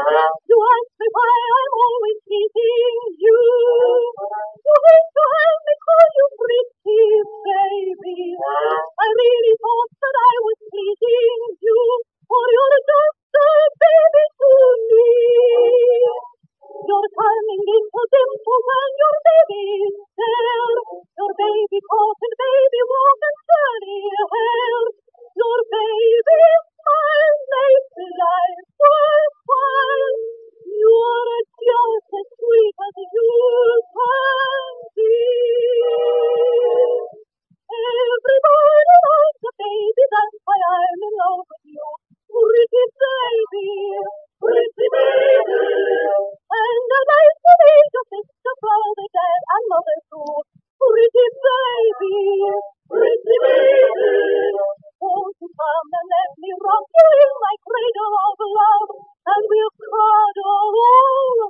You ask me why I'm always teasing you. You hate to have me call you pretty baby. I really thought that I was pleasing you, for you're just a baby to me. You're turning into dimples and your baby's there. Your baby talk and baby walk and curly hair. Your baby smile makes the life worthwhile. You're just as sweet as you can be. Everybody loves a baby, that's why I'm in love with you. Pretty baby, pretty baby. And I'd like to be your sister, brother, dad, and mother too. Pretty baby, pretty baby. Won't you come and let me rock you in my cradle of love, and we'll cuddle all